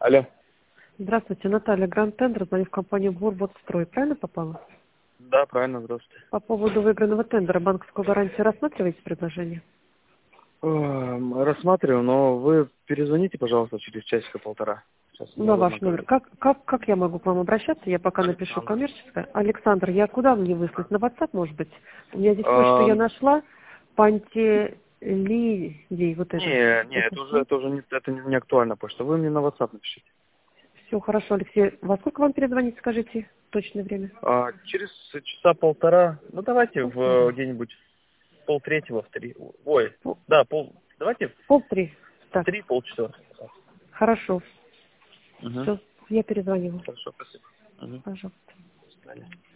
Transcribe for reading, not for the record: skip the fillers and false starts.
Алло. Здравствуйте, Наталья, Гранд Тендер, звоню в компанию Горводстрой. Правильно попала? Да, правильно, здравствуйте. По поводу выигранного тендера банковскую гарантию рассматриваете предложение? Рассматриваю, но вы перезвоните, пожалуйста, через часика-полтора. Сейчас На свободно ваш номер. говорю. Как я могу к вам обращаться? Я пока напишу Александр. коммерческое. Александр, я куда мне выслать? На WhatsApp, может быть? У меня здесь почту я нашла. Пантелидий, вот это. Не, Это это уже не, это не актуально почта. Вы мне на WhatsApp напишите. все хорошо, Алексей. Во сколько вам перезвонить, скажите? Точное время. Через часа полтора, ну давайте Полтора. где-нибудь полтретьего, в три. Ой, Пол- да, давайте Полтори. в Так, три, полчетвертого. хорошо. Угу. Все, я перезвонила. Хорошо, спасибо. Угу. Пожалуйста. До свидания.